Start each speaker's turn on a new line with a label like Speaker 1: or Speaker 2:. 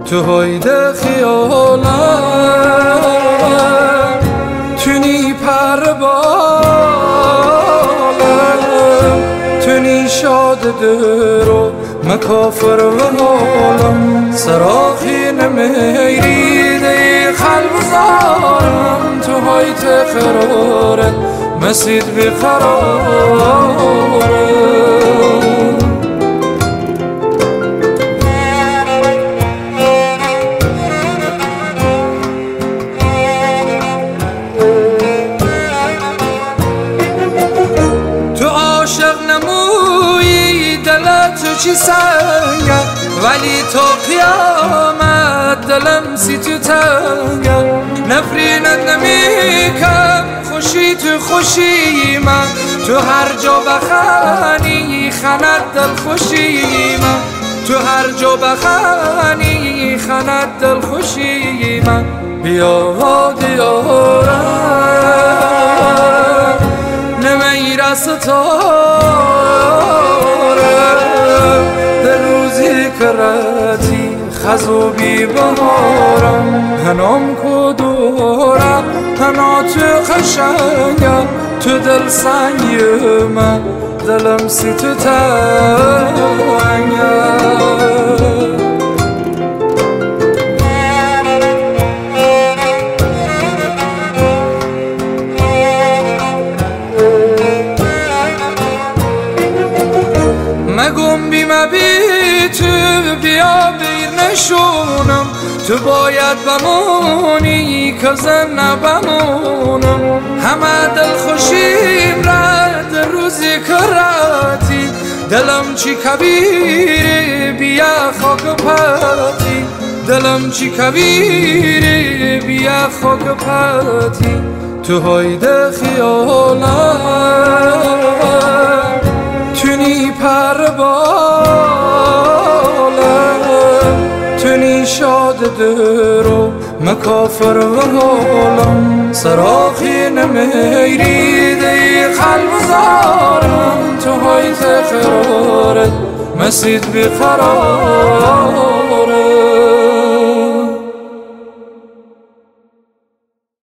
Speaker 1: تو هایده خیالم تونی پر بالم تونی شاد درو مکافر و حالم سراخی نمیری دی قلب زارم تو هایده قرارت مسید بیقرارم چی سنگه ولی تا قیامت دلم سی تو تنگه نفرینت نمیکم خوشی تو خوشی من تو هر جا بخانی خند دل خوشی من تو هر جا بخانی خند دل خوشی من بیا دیارم نمیرسه تا کراتی خزو بی بهارم هنام کدورم هنا تو خشنگم تو دل سنگی من دلم سی تو تنگم مگم بی مبی تو بیا بیر نشونم تو باید بمونی که زن نبمونم همه دل خوشیم رد روزی کراتی دلم چی کبیری بیا خاک پاتی دلم چی کبیری بیا خاک پاتی تو هایده خیالم تونی پر بالم تونی شاد درو مکافر و حالم سراخی نمیری دی قلب زارم تو هایت قرارت مسید بیقرارم